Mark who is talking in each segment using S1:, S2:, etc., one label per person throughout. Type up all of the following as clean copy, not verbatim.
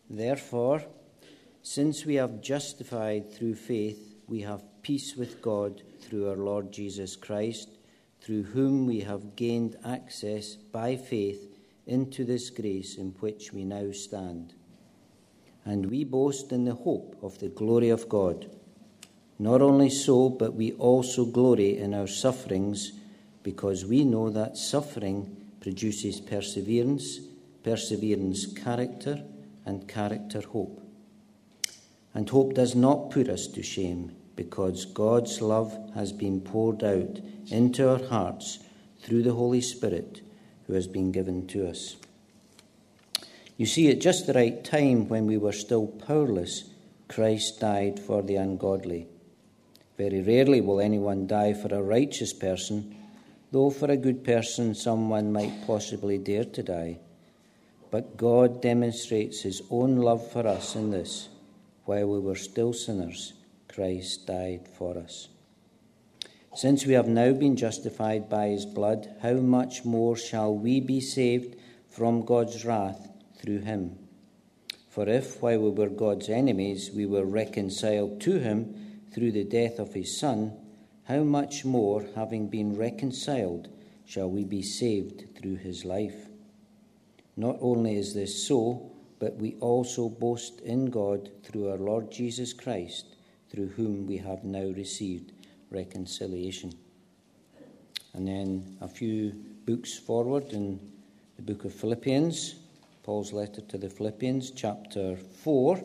S1: Therefore, since we have justified through faith, we have peace with God through our Lord Jesus Christ, through whom we have gained access by faith into this grace in which we now stand. And we boast in the hope of the glory of God. Not only so, but we also glory in our sufferings, because we know that suffering produces perseverance, perseverance character, and character hope. And hope does not put us to shame, because God's love has been poured out into our hearts through the Holy Spirit who has been given to us. You see, at just the right time, when we were still powerless, Christ died for the ungodly. Very rarely will anyone die for a righteous person, though for a good person someone might possibly dare to die. But God demonstrates his own love for us in this: while we were still sinners, Christ died for us. Since we have now been justified by his blood, how much more shall we be saved from God's wrath through him? For if, while we were God's enemies, we were reconciled to him through the death of his Son, how much more, having been reconciled, shall we be saved through his life? Not only is this so, but we also boast in God through our Lord Jesus Christ, through whom we have now received reconciliation. And then a few books forward in the book of Philippians, Paul's letter to the Philippians, chapter 4.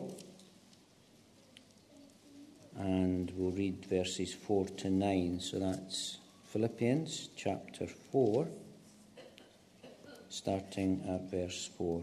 S1: And we'll read verses 4 to 9. So that's Philippians chapter 4, starting at verse 4.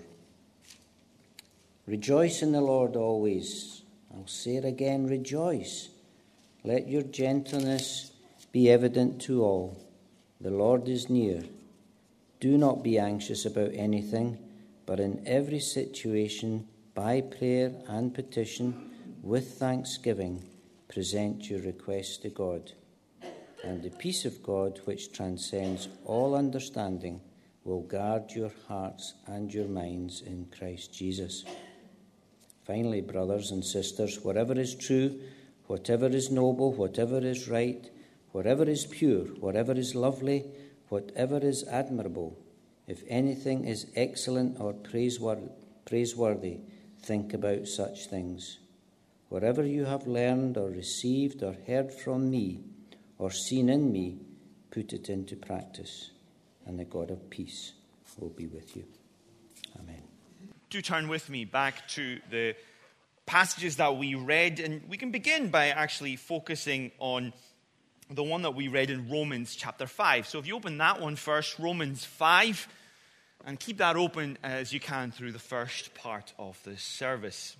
S1: Rejoice in the Lord always. I'll say it again, rejoice. Let your gentleness be evident to all. The Lord is near. Do not be anxious about anything, but in every situation, by prayer and petition, with thanksgiving, present your requests to God. And the peace of God, which transcends all understanding, will guard your hearts and your minds in Christ Jesus. Finally, brothers and sisters, whatever is true, whatever is noble, whatever is right, whatever is pure, whatever is lovely, whatever is admirable, if anything is excellent or praiseworthy, think about such things. Whatever you have learned or received or heard from me or seen in me, put it into practice, and the God of peace will be with you. Amen.
S2: Do turn with me back to the passages that we read, and we can begin by actually focusing on the one that we read in Romans chapter 5. So if you open that one first, Romans 5, and keep that open as you can through the first part of this service.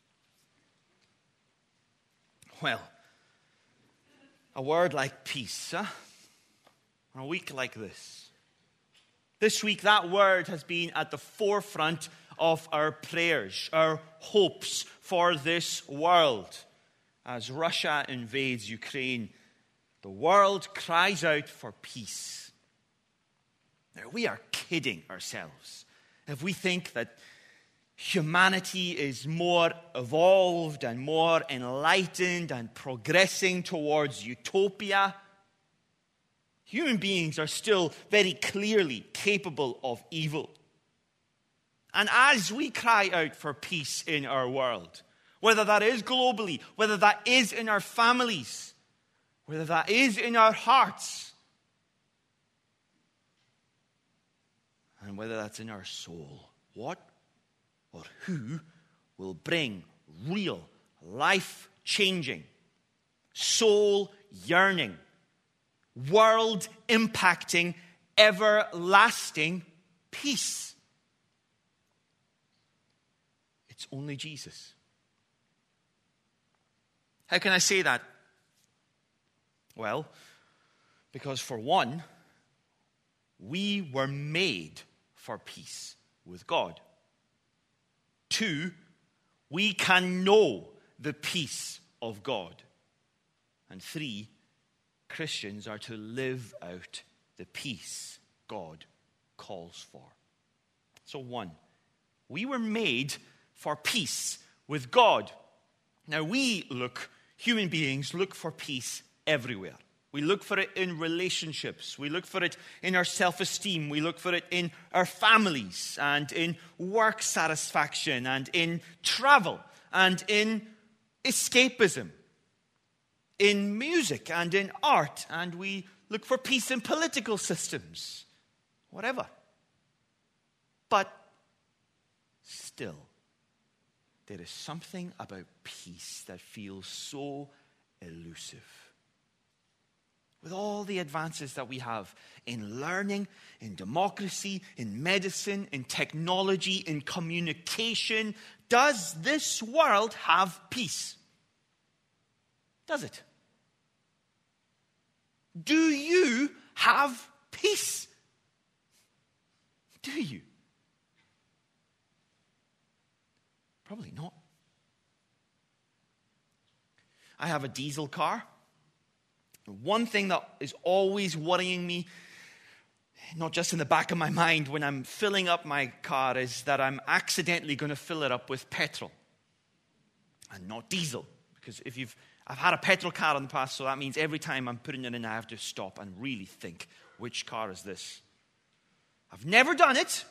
S2: Well, a word like peace, huh? On a week like this. This week, that word has been at the forefront of our prayers, our hopes for this world. As Russia invades Ukraine, the world cries out for peace. Now, we are kidding ourselves if we think that humanity is more evolved and more enlightened and progressing towards utopia. Human beings are still very clearly capable of evil. And as we cry out for peace in our world, whether that is globally, whether that is in our families, whether that is in our hearts, and whether that's in our soul, what or who will bring real, life-changing, soul-yearning, world-impacting, everlasting peace? It's only Jesus. How can I say that? Well, because for one, we were made for peace with God. 2, we can know the peace of God. And 3, Christians are to live out the peace God calls for. So 1, we were made for peace with God. Now human beings look for peace everywhere. We look for it in relationships. We look for it in our self-esteem. We look for it in our families and in work satisfaction and in travel and in escapism, in music and in art. And we look for peace in political systems, whatever. But still, there is something about peace that feels so elusive. With all the advances that we have in learning, in democracy, in medicine, in technology, in communication, does this world have peace? Does it? Do you have peace? Do you? Probably not. I have a diesel car. One thing that is always worrying me, not just in the back of my mind when I'm filling up my car, is that I'm accidentally going to fill it up with petrol and not diesel. Because I've had a petrol car in the past, so that means every time I'm putting it in, I have to stop and really think, which car is this? I've never done it.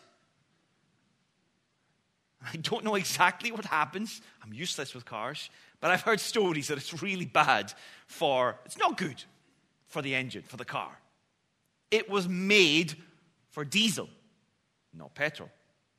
S2: I don't know exactly what happens. I'm useless with cars. But I've heard stories that it's really bad it's not good for the engine, for the car. It was made for diesel, not petrol.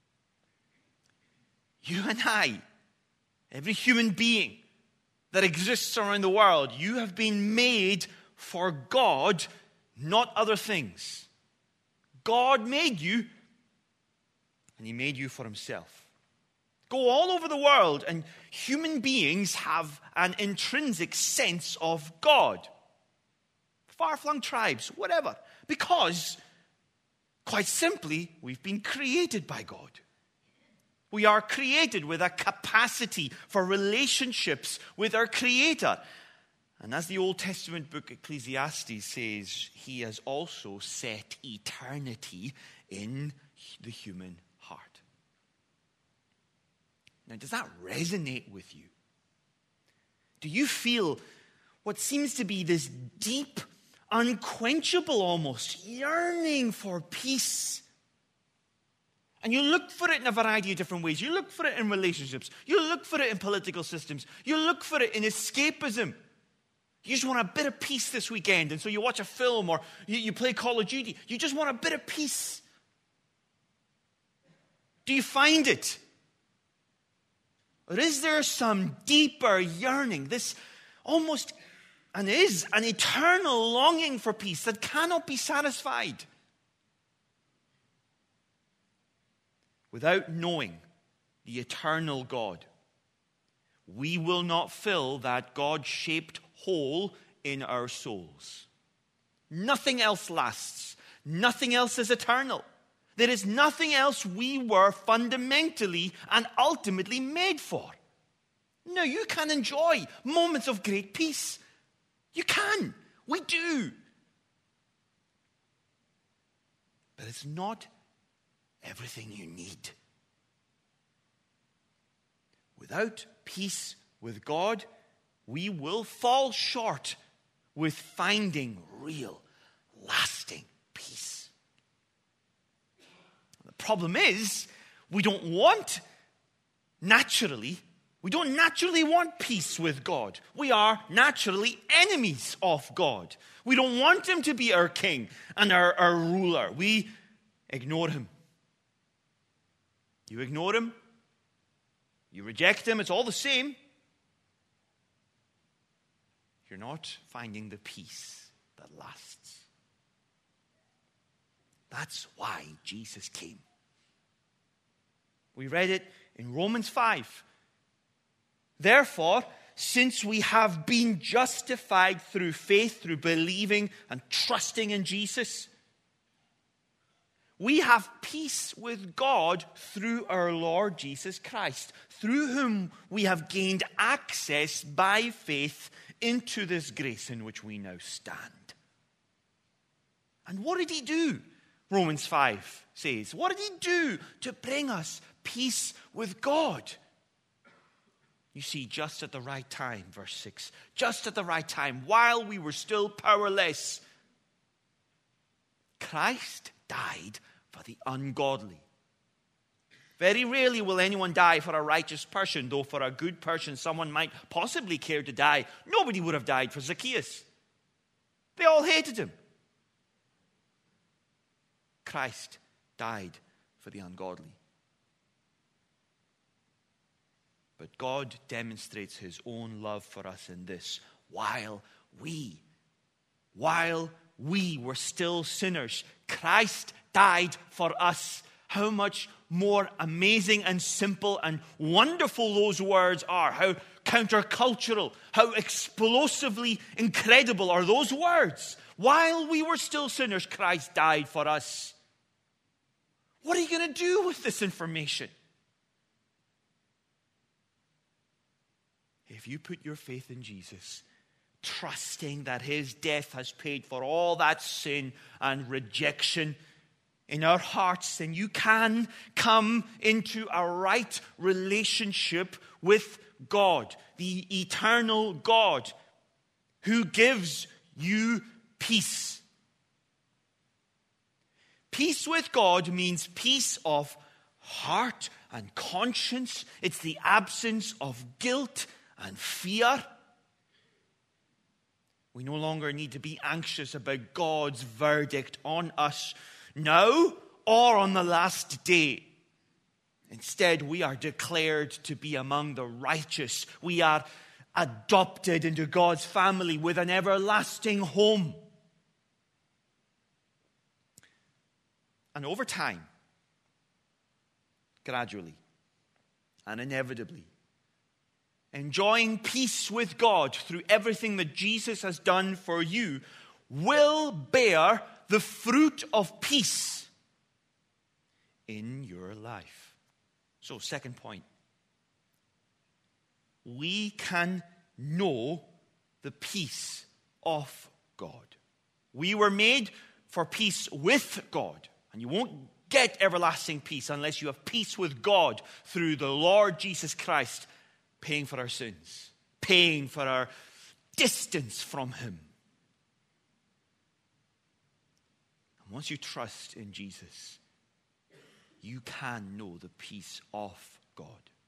S2: You and I, every human being that exists around the world, you have been made for God, not other things. God made you, and He made you for Himself. Go all over the world, and human beings have an intrinsic sense of God. Far-flung tribes, whatever. Because, quite simply, we've been created by God. We are created with a capacity for relationships with our Creator. And as the Old Testament book Ecclesiastes says, He has also set eternity in the human heart. Now, does that resonate with you? Do you feel what seems to be this deep, unquenchable almost yearning for peace? And you look for it in a variety of different ways. You look for it in relationships. You look for it in political systems. You look for it in escapism. You just want a bit of peace this weekend, and so you watch a film or you play Call of Duty. You just want a bit of peace. Do you find it? Or is there some deeper yearning, this almost, and is, an eternal longing for peace that cannot be satisfied? Without knowing the eternal God, we will not fill that God-shaped hole in our souls. Nothing else lasts. Nothing else is eternal. There is nothing else we were fundamentally and ultimately made for. No, you can enjoy moments of great peace. You can. We do. But it's not everything you need. Without peace with God, we will fall short with finding real, lasting peace. The problem is, we don't naturally want peace with God. We are naturally enemies of God. We don't want Him to be our king and our ruler. We ignore Him. You ignore Him. You reject Him. It's all the same. You're not finding the peace that lasts. That's why Jesus came. We read it in Romans 5. Therefore, since we have been justified through faith, through believing and trusting in Jesus, we have peace with God through our Lord Jesus Christ, through whom we have gained access by faith into this grace in which we now stand. And what did He do? Romans 5 says, what did He do to bring us peace with God? You see, just at the right time, verse 6, just at the right time, while we were still powerless, Christ died for the ungodly. Very rarely will anyone die for a righteous person, though for a good person someone might possibly care to die. Nobody would have died for Zacchaeus. They all hated him. Christ died for the ungodly. But God demonstrates his own love for us in this. While we were still sinners, Christ died for us. How much more amazing and simple and wonderful those words are. How countercultural, how explosively incredible are those words. While we were still sinners, Christ died for us. What are you going to do with this information? If you put your faith in Jesus, trusting that his death has paid for all that sin and rejection in our hearts, then you can come into a right relationship with God, the eternal God, who gives you peace. Peace with God means peace of heart and conscience. It's the absence of guilt and fear. We no longer need to be anxious about God's verdict on us now or on the last day. Instead, we are declared to be among the righteous. We are adopted into God's family with an everlasting home. And over time, gradually and inevitably, enjoying peace with God through everything that Jesus has done for you will bear the fruit of peace in your life. So, second point. We can know the peace of God. We were made for peace with God. And you won't get everlasting peace unless you have peace with God through the Lord Jesus Christ paying for our sins, paying for our distance from him. And once you trust in Jesus, you can know the peace of God.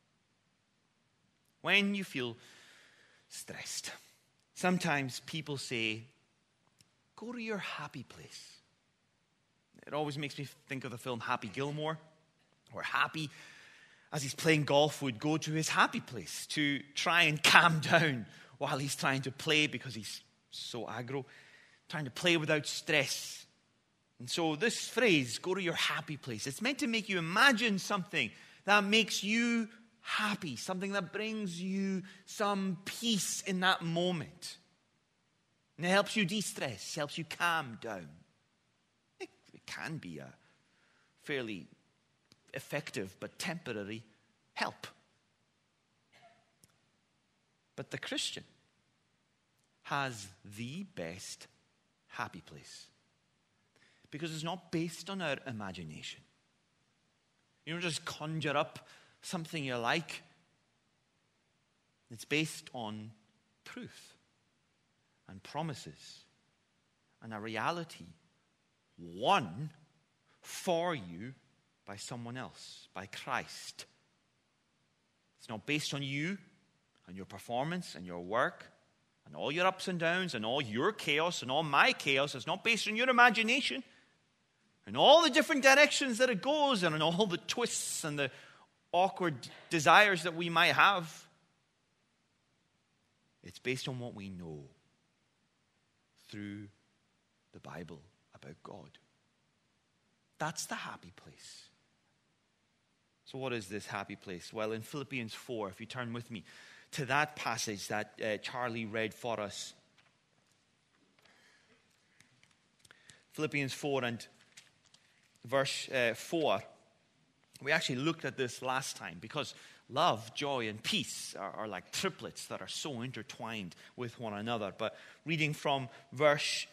S2: When you feel stressed, sometimes people say, go to your happy place. It always makes me think of the film Happy Gilmore, where Happy, as he's playing golf, would go to his happy place to try and calm down while he's trying to play because he's so aggro, trying to play without stress. And so this phrase, go to your happy place, it's meant to make you imagine something that makes you happy, something that brings you some peace in that moment. And it helps you de-stress, helps you calm down. It can be a fairly effective but temporary help. But the Christian has the best happy place because it's not based on our imagination. You don't just conjure up something you like. It's based on truth and promises and a reality won for you by someone else, by Christ. It's not based on you and your performance and your work and all your ups and downs and all your chaos and all my chaos. It's not based on your imagination and all the different directions that it goes and on all the twists and the awkward desires that we might have. It's based on what we know through the Bible about God. That's the happy place. So what is this happy place? Well, in Philippians 4, if you turn with me to that passage that Charlie read for us. Philippians 4 and verse 4. We actually looked at this last time because love, joy, and peace are like triplets that are so intertwined with one another. But reading from verse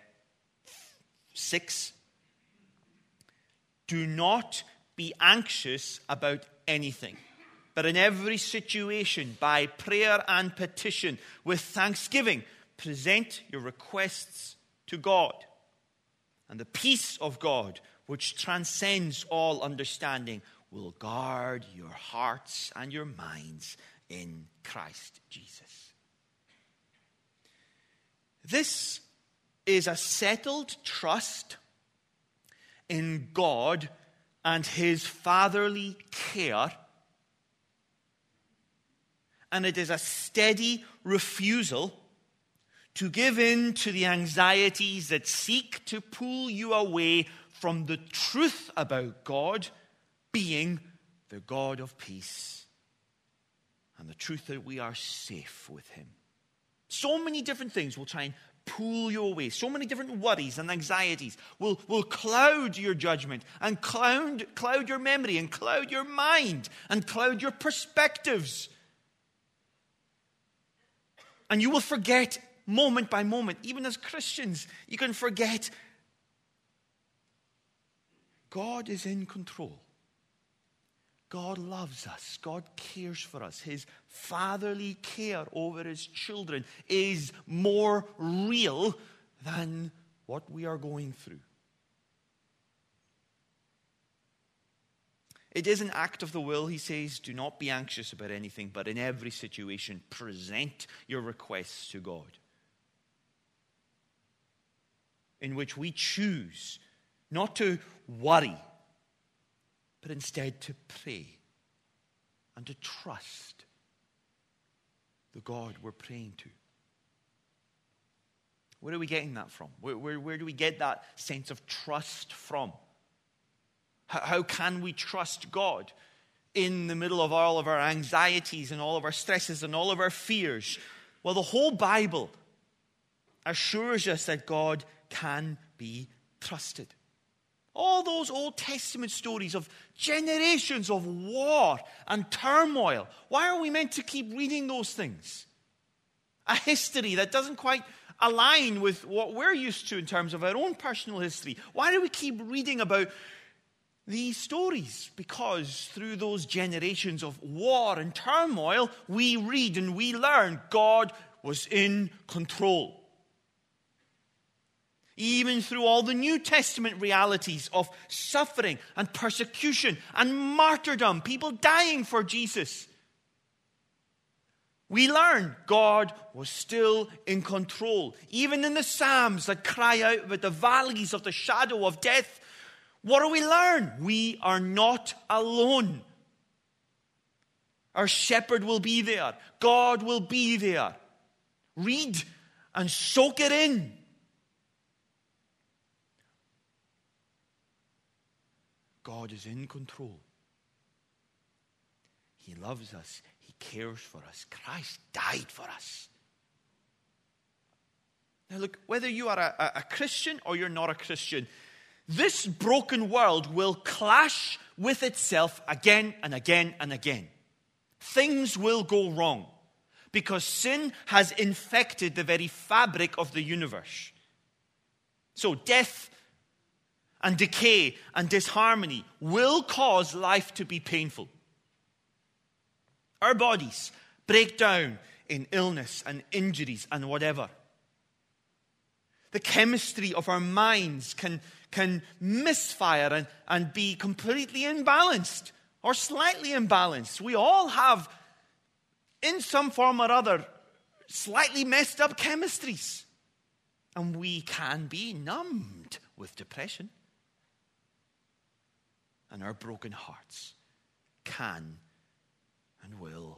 S2: 6, do not be anxious about anything. but in every situation, by prayer and petition, with thanksgiving, present your requests to God. And the peace of God, which transcends all understanding, will guard your hearts and your minds in Christ Jesus. This is a settled trust in God and his fatherly care, and it is a steady refusal to give in to the anxieties that seek to pull you away from the truth about God being the God of peace and the truth that we are safe with him. So many different things will try and pull you away. So many different worries and anxieties will cloud your judgment and cloud your memory and cloud your mind and cloud your perspectives. And you will forget moment by moment. Even as Christians, you can forget God is in control. God loves us. God cares for us. His fatherly care over his children is more real than what we are going through. It is an act of the will, he says. Do not be anxious about anything, but in every situation, present your requests to God. In which we choose not to worry, but instead to pray and to trust the God we're praying to. Where are we getting that from? Where do we get that sense of trust from? How can we trust God in the middle of all of our anxieties and all of our stresses and all of our fears? Well, the whole Bible assures us that God can be trusted. All those Old Testament stories of generations of war and turmoil. Why are we meant to keep reading those things? A history that doesn't quite align with what we're used to in terms of our own personal history. Why do we keep reading about these stories? Because through those generations of war and turmoil, we read and we learn God was in control. Even through all the New Testament realities of suffering and persecution and martyrdom, people dying for Jesus, we learn God was still in control. Even in the Psalms that cry out about the valleys of the shadow of death, what do we learn? We are not alone. Our shepherd will be there. God will be there. Read and soak it in. God is in control. He loves us. He cares for us. Christ died for us. Now look, whether you are a Christian or you're not a Christian, this broken world will clash with itself again and again and again. Things will go wrong because sin has infected the very fabric of the universe. So death and decay and disharmony will cause life to be painful. Our bodies break down in illness and injuries and whatever. The chemistry of our minds can misfire and be completely imbalanced or slightly imbalanced. We all have, in some form or other, slightly messed up chemistries. And we can be numbed with depression. And our broken hearts can and will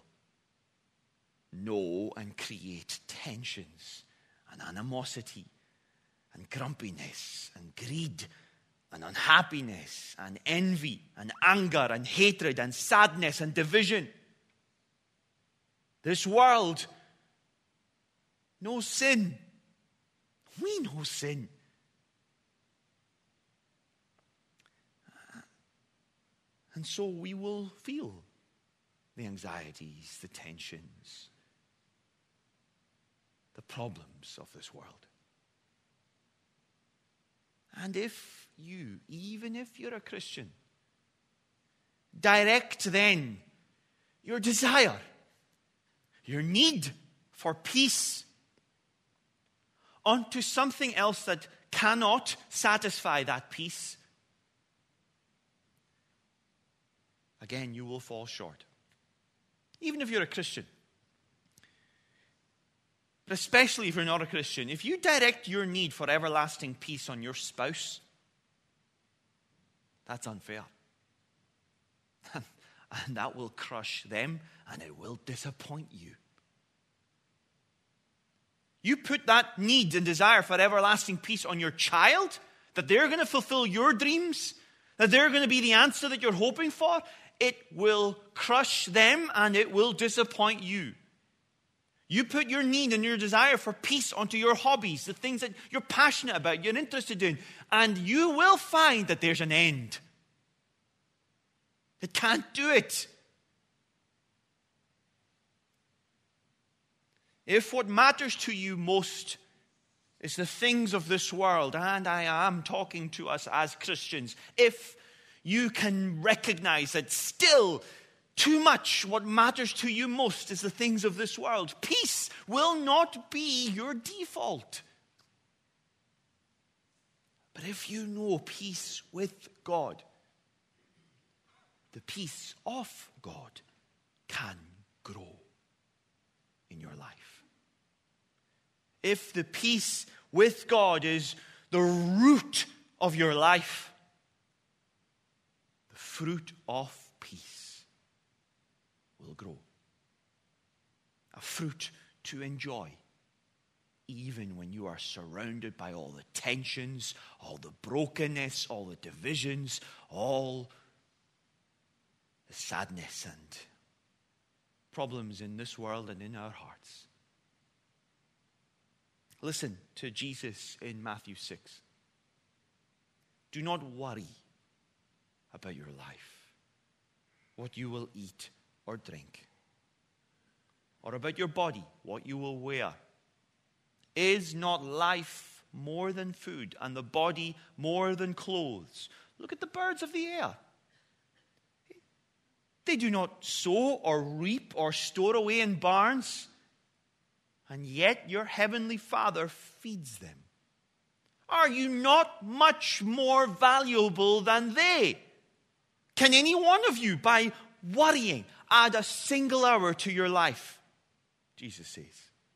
S2: know and create tensions and animosity and grumpiness and greed and unhappiness and envy and anger and hatred and sadness and division. This world knows sin. We know sin. And so we will feel the anxieties, the tensions, the problems of this world. And if you, even if you're a Christian, direct then your desire, your need for peace, onto something else that cannot satisfy that peace, again, you will fall short. Even if you're a Christian. But especially if you're not a Christian, if you direct your need for everlasting peace on your spouse, that's unfair. And that will crush them, and it will disappoint you. You put that need and desire for everlasting peace on your child, that they're going to fulfill your dreams, that they're going to be the answer that you're hoping for, it will crush them and it will disappoint you. You put your need and your desire for peace onto your hobbies, the things that you're passionate about, you're interested in, and you will find that there's an end. It can't do it. If what matters to you most is the things of this world, and I am talking to us as Christians, if you can recognize that still too much what matters to you most is the things of this world, peace will not be your default. But if you know peace with God, the peace of God can grow in your life. If the peace with God is the root of your life, the fruit of peace will grow. A fruit to enjoy, even when you are surrounded by all the tensions, all the brokenness, all the divisions, all the sadness and problems in this world and in our hearts. Listen to Jesus in Matthew 6. Do not worry about your life, what you will eat or drink, or about your body, what you will wear. Is not life more than food, and the body more than clothes? Look at the birds of the air. They do not sow or reap or store away in barns, and yet your heavenly Father feeds them. Are you not much more valuable than they? Can any one of you, by worrying, add a single hour to your life? Jesus says.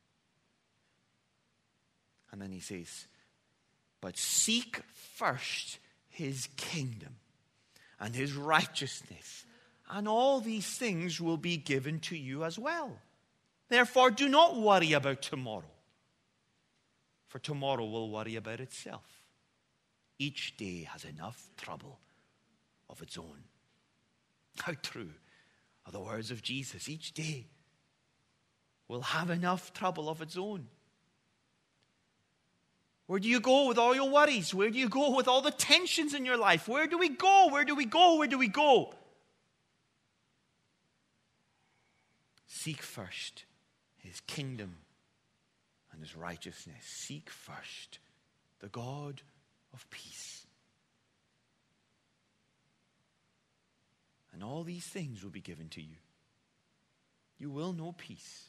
S2: And then he says, but seek first his kingdom and his righteousness, and all these things will be given to you as well. Therefore, do not worry about tomorrow, for tomorrow will worry about itself. Each day has enough trouble of its own. How true are the words of Jesus. Each day will have enough trouble of its own. Where do you go with all your worries? Where do you go with all the tensions in your life? Where do we go? Where do we go? Where do we go? Seek first his kingdom and his righteousness. Seek first the God of peace. And all these things will be given to you. You will know peace.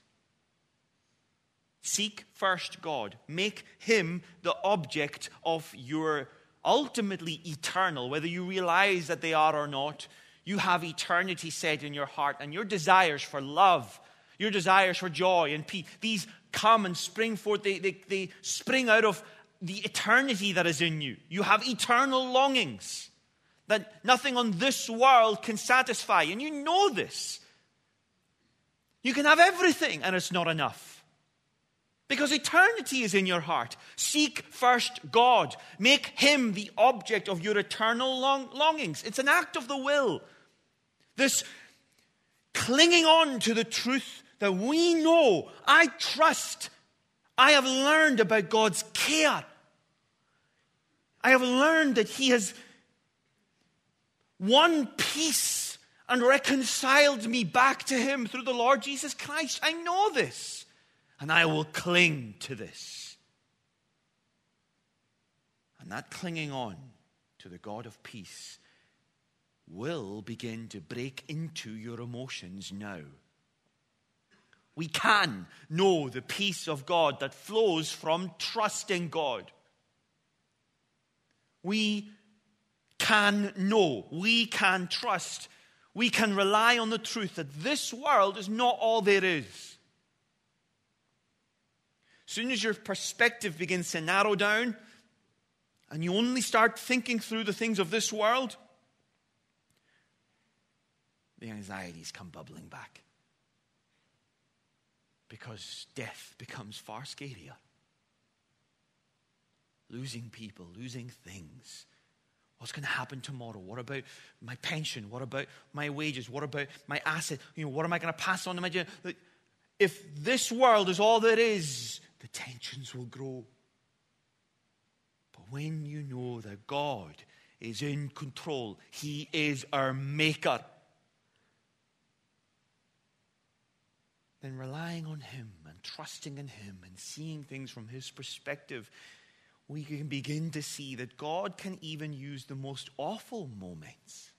S2: Seek first God. Make him the object of your ultimately eternal, whether you realize that they are or not. You have eternity set in your heart, and your desires for love, your desires for joy and peace, these come and spring forth. They spring out of the eternity that is in you. You have eternal longings that nothing on this world can satisfy. And you know this. You can have everything and it's not enough. Because eternity is in your heart. Seek first God. Make him the object of your eternal longings. It's an act of the will. This clinging on to the truth that we know, I trust, I have learned about God's care. I have learned that he has won peace and reconciled me back to him through the Lord Jesus Christ. I know this, and I will cling to this. And that clinging on to the God of peace will begin to break into your emotions now. We can know the peace of God that flows from trusting God. We can know, we can trust, we can rely on the truth that this world is not all there is. As soon as your perspective begins to narrow down and you only start thinking through the things of this world, the anxieties come bubbling back. Because death becomes far scarier. Losing people, losing things. What's going to happen tomorrow? What about my pension? What about my wages? What about my asset? What am I going to pass on to my children? If this world is all there is, the tensions will grow. But when you know that God is in control, He is our maker, then relying on Him and trusting in Him and seeing things from His perspective, we can begin to see that God can even use the most awful moments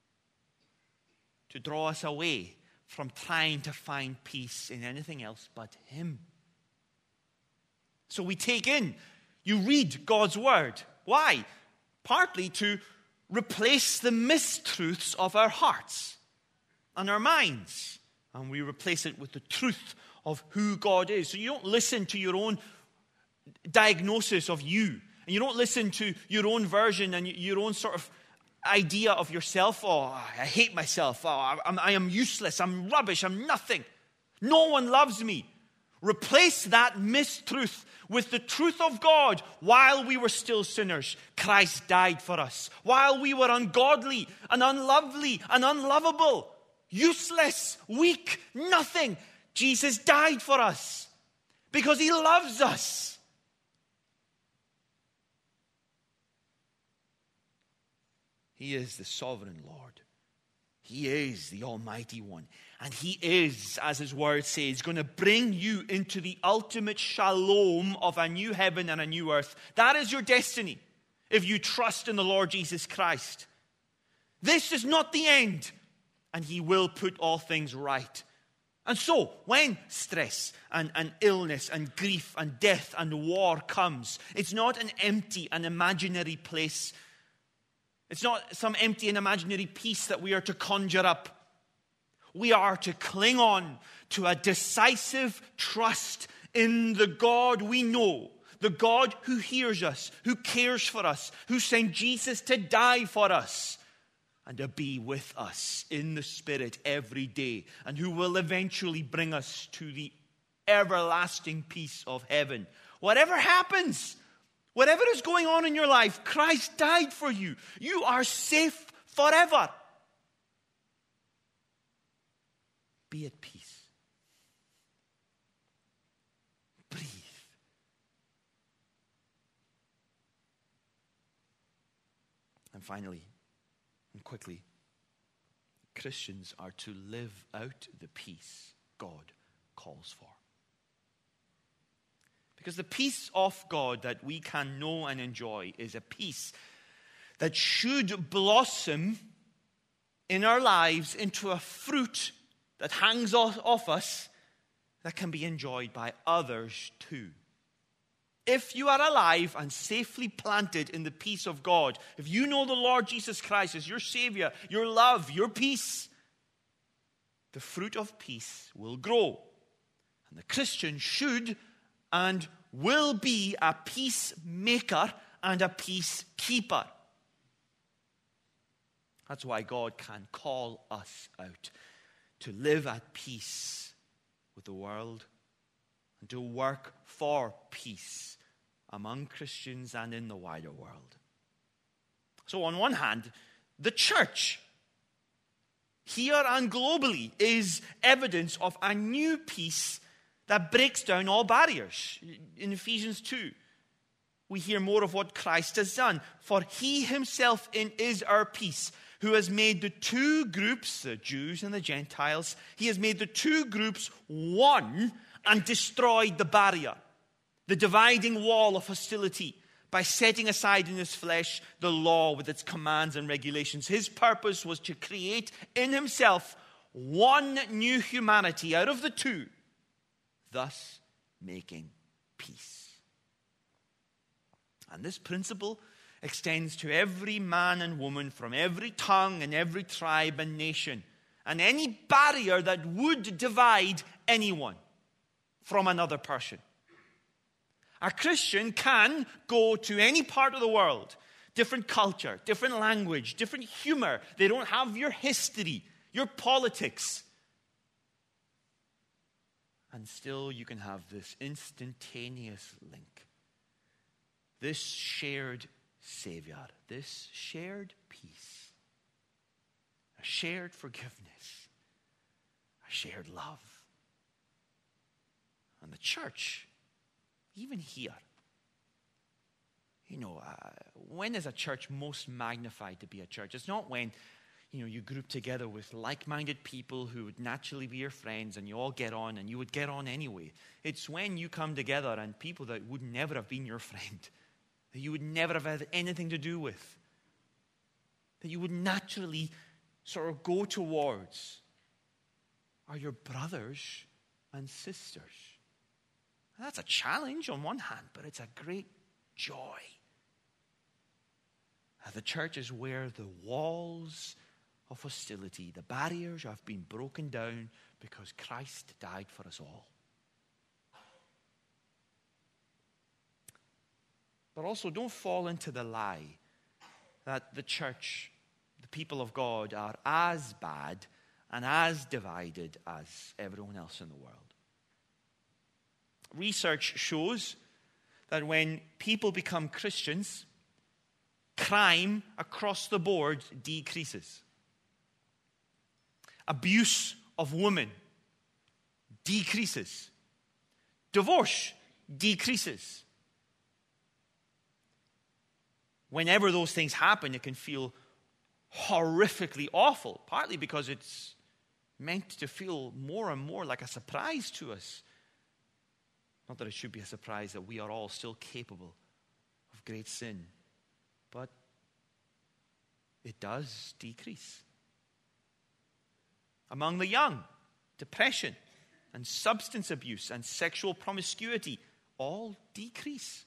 S2: to draw us away from trying to find peace in anything else but Him. So we take in, you read God's Word. Why? Partly to replace the mistruths of our hearts and our minds. And we replace it with the truth of who God is. So you don't listen to your own diagnosis of you. And you don't listen to your own version and your own sort of idea of yourself. Oh, I hate myself. Oh, I am useless. I'm rubbish. I'm nothing. No one loves me. Replace that mistruth with the truth of God. While we were still sinners, Christ died for us. While we were ungodly and unlovely and unlovable, useless, weak, nothing, Jesus died for us because He loves us. He is the sovereign Lord. He is the Almighty One. And He is, as His Word says, going to bring you into the ultimate shalom of a new heaven and a new earth. That is your destiny if you trust in the Lord Jesus Christ. This is not the end. And He will put all things right. And so, when stress and illness and grief and death and war comes, it's not an empty and imaginary place. It's not some empty and imaginary peace that we are to conjure up. We are to cling on to a decisive trust in the God we know, the God who hears us, who cares for us, who sent Jesus to die for us, and to be with us in the Spirit every day, and who will eventually bring us to the everlasting peace of heaven. Whatever happens, whatever is going on in your life, Christ died for you. You are safe forever. Be at peace. Breathe. And finally, and quickly, Christians are to live out the peace God calls for. Because the peace of God that we can know and enjoy is a peace that should blossom in our lives into a fruit that hangs off us that can be enjoyed by others too. If you are alive and safely planted in the peace of God, if you know the Lord Jesus Christ as your Savior, your love, your peace, the fruit of peace will grow. And the Christian should and will be a peacemaker and a peacekeeper. That's why God can call us out to live at peace with the world and to work for peace among Christians and in the wider world. So on one hand, the church, here and globally, is evidence of a new peace that breaks down all barriers. In Ephesians 2, we hear more of what Christ has done. For He Himself is our peace, who has made the two groups, the Jews and the Gentiles, He has made the two groups one and destroyed the barrier, the dividing wall of hostility, by setting aside in his flesh the law with its commands and regulations. His purpose was to create in himself one new humanity out of the two, thus making peace. And this principle extends to every man and woman from every tongue and every tribe and nation, and any barrier that would divide anyone from another person. A Christian can go to any part of the world, different culture, different language, different humor. They don't have your history, your politics. And still you can have this instantaneous link. This shared Savior, this shared peace, a shared forgiveness, a shared love. And the church, even here, when is a church most magnified to be a church? It's not when, you group together with like-minded people who would naturally be your friends and you all get on and you would get on anyway. It's when you come together and people that would never have been your friend, that you would never have had anything to do with, that you would naturally sort of go towards, are your brothers and sisters. And that's a challenge on one hand, but it's a great joy. The church is where the walls of hostility, the barriers have been broken down because Christ died for us all. But also don't fall into the lie that the church, the people of God, are as bad and as divided as everyone else in the world. Research shows that when people become Christians, crime across the board decreases. Abuse of women decreases. Divorce decreases. Whenever those things happen, it can feel horrifically awful, partly because it's meant to feel more and more like a surprise to us. Not that it should be a surprise that we are all still capable of great sin, but it does decrease. Among the young, depression and substance abuse and sexual promiscuity all decrease.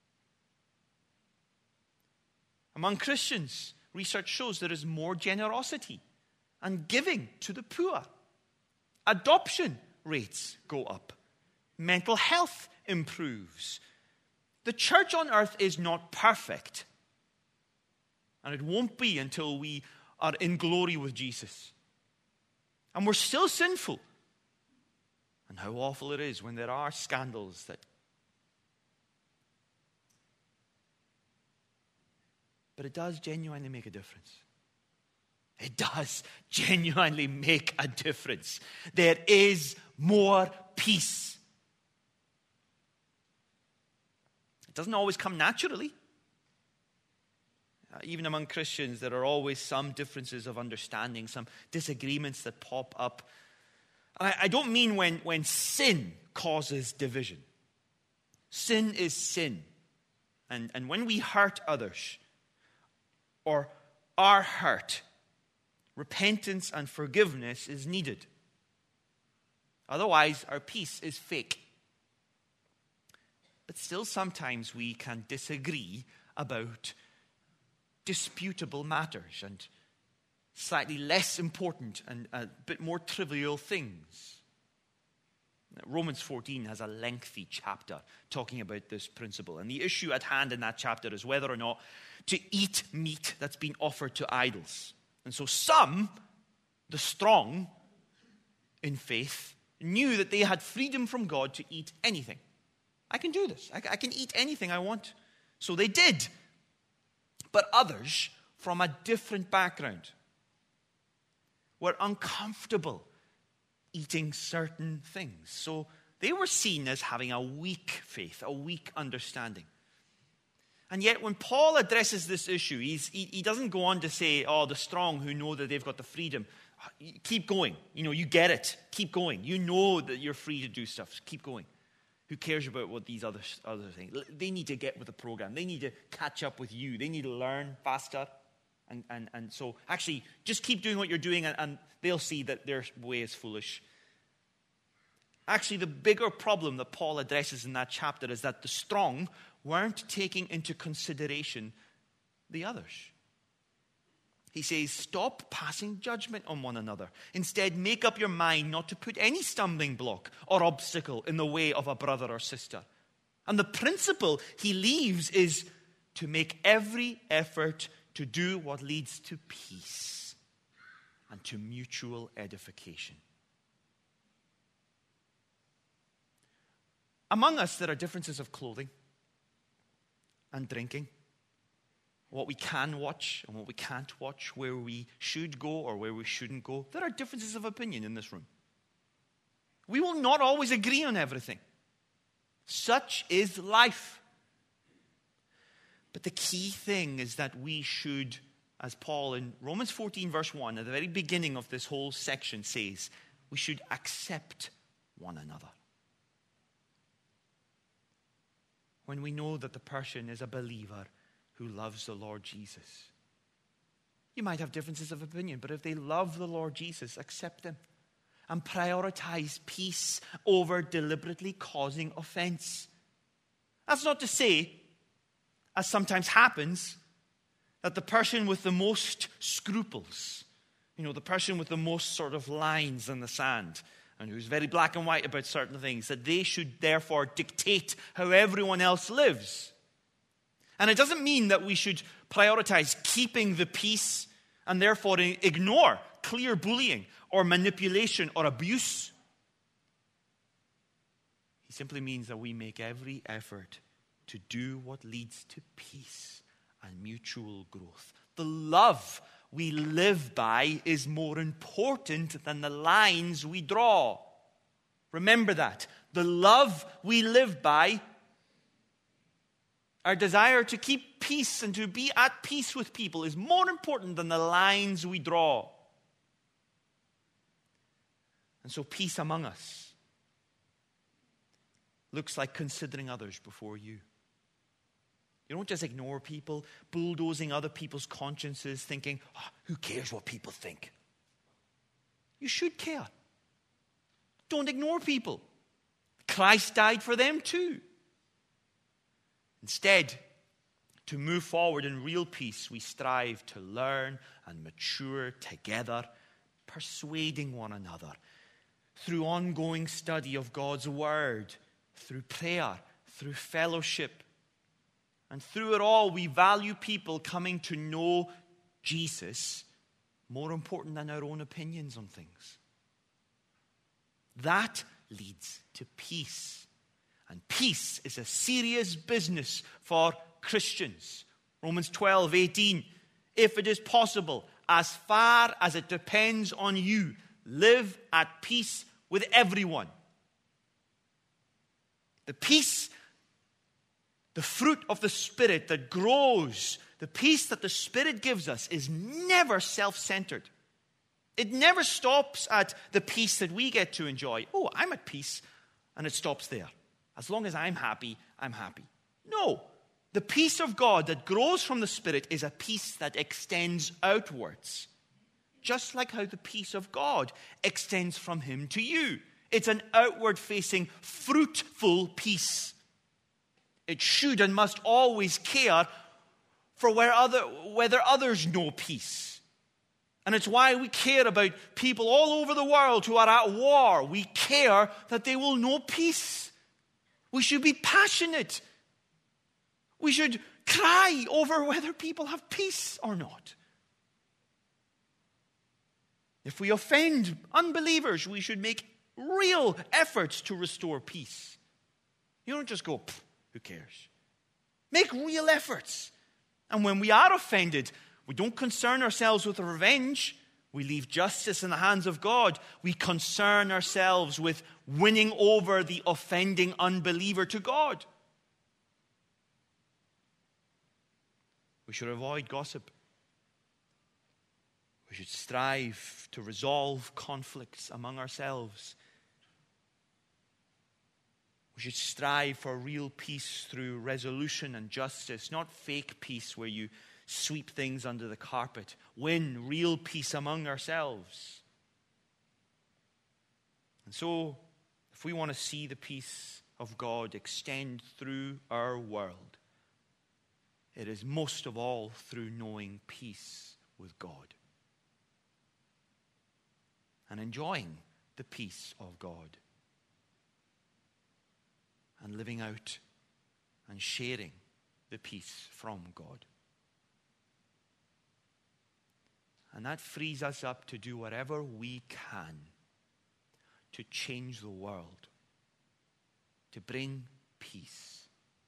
S2: Among Christians, research shows there is more generosity and giving to the poor. Adoption rates go up. Mental health improves. The church on earth is not perfect. And it won't be until we are in glory with Jesus. And we're still sinful. And how awful it is when there are scandals that... But it does genuinely make a difference. It does genuinely make a difference. There is more peace. It doesn't always come naturally. Even among Christians, there are always some differences of understanding, some disagreements that pop up. And I don't mean when sin causes division. Sin is sin. And when we hurt others or are hurt, repentance and forgiveness is needed. Otherwise, our peace is fake. But still, sometimes we can disagree about disputable matters and slightly less important and a bit more trivial things. Romans 14 has a lengthy chapter talking about this principle. And the issue at hand in that chapter is whether or not to eat meat that's been offered to idols. And so some, the strong in faith, knew that they had freedom from God to eat anything. I can do this. I can eat anything I want. So they did. But others from a different background were uncomfortable eating certain things. So they were seen as having a weak faith, a weak understanding. And yet when Paul addresses this issue, he doesn't go on to say, the strong who know that they've got the freedom, keep going. You get it. Keep going. You know that you're free to do stuff. Keep going. Who cares about what these other things? They need to get with the program. They need to catch up with you. They need to learn faster. And so actually, just keep doing what you're doing, and they'll see that their way is foolish. Actually, the bigger problem that Paul addresses in that chapter is that the strong weren't taking into consideration the others. He says, stop passing judgment on one another. Instead, make up your mind not to put any stumbling block or obstacle in the way of a brother or sister. And the principle he leaves is to make every effort to do what leads to peace and to mutual edification. Among us, there are differences of clothing and drinking, what we can watch and what we can't watch, where we should go or where we shouldn't go. There are differences of opinion in this room. We will not always agree on everything. Such is life. But the key thing is that we should, as Paul in Romans 14 verse 1, at the very beginning of this whole section says, we should accept one another. When we know that the person is a believer who loves the Lord Jesus. You might have differences of opinion, but if they love the Lord Jesus, accept them and prioritize peace over deliberately causing offense. That's not to say, as sometimes happens, that the person with the most scruples, the person with the most sort of lines in the sand, and who's very black and white about certain things, that they should therefore dictate how everyone else lives. And it doesn't mean that we should prioritize keeping the peace and therefore ignore clear bullying or manipulation or abuse. He simply means that we make every effort to do what leads to peace and mutual growth. The love we live by is more important than the lines we draw. Remember that. The love we live by, our desire to keep peace and to be at peace with people, is more important than the lines we draw. And so peace among us looks like considering others before you. You don't just ignore people, bulldozing other people's consciences, thinking, who cares what people think? You should care. Don't ignore people. Christ died for them too. Instead, to move forward in real peace, we strive to learn and mature together, persuading one another through ongoing study of God's word, through prayer, through fellowship. And through it all, we value people coming to know Jesus more important than our own opinions on things. That leads to peace. And peace is a serious business for Christians. Romans 12:18. If it is possible, as far as it depends on you, live at peace with everyone. The peace, the fruit of the Spirit that grows, the peace that the Spirit gives us, is never self-centered. It never stops at the peace that we get to enjoy. Oh, I'm at peace, and it stops there. As long as I'm happy, I'm happy. No, the peace of God that grows from the Spirit is a peace that extends outwards. Just like how the peace of God extends from Him to you. It's an outward-facing, fruitful peace. It should and must always care for whether others know peace. And it's why we care about people all over the world who are at war. We care that they will know peace. We should be passionate. We should cry over whether people have peace or not. If we offend unbelievers, we should make real efforts to restore peace. You don't just go, who cares? Make real efforts. And when we are offended, we don't concern ourselves with revenge. We leave justice in the hands of God. We concern ourselves with winning over the offending unbeliever to God. We should avoid gossip. We should strive to resolve conflicts among ourselves. We We should strive for real peace through resolution and justice, not fake peace where you sweep things under the carpet. Win real peace among ourselves. And so, if we want to see the peace of God extend through our world, it is most of all through knowing peace with God and enjoying the peace of God and living out and sharing the peace from God. And that frees us up to do whatever we can to change the world, to bring peace.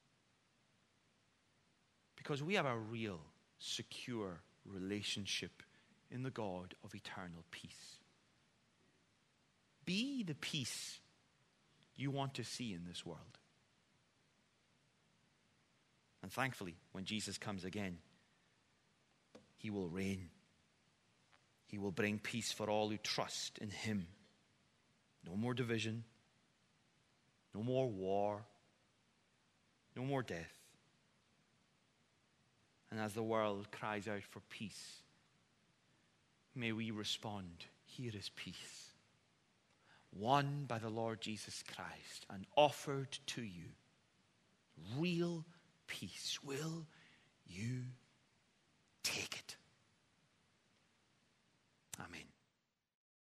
S2: Because we have a real, secure relationship in the God of eternal peace. Be the peace you want to see in this world. And thankfully, when Jesus comes again, he will reign. He will bring peace for all who trust in him. No more division, no more war, no more death. And as the world cries out for peace, may we respond, here is peace, won by the Lord Jesus Christ and offered to you. Real peace. Will you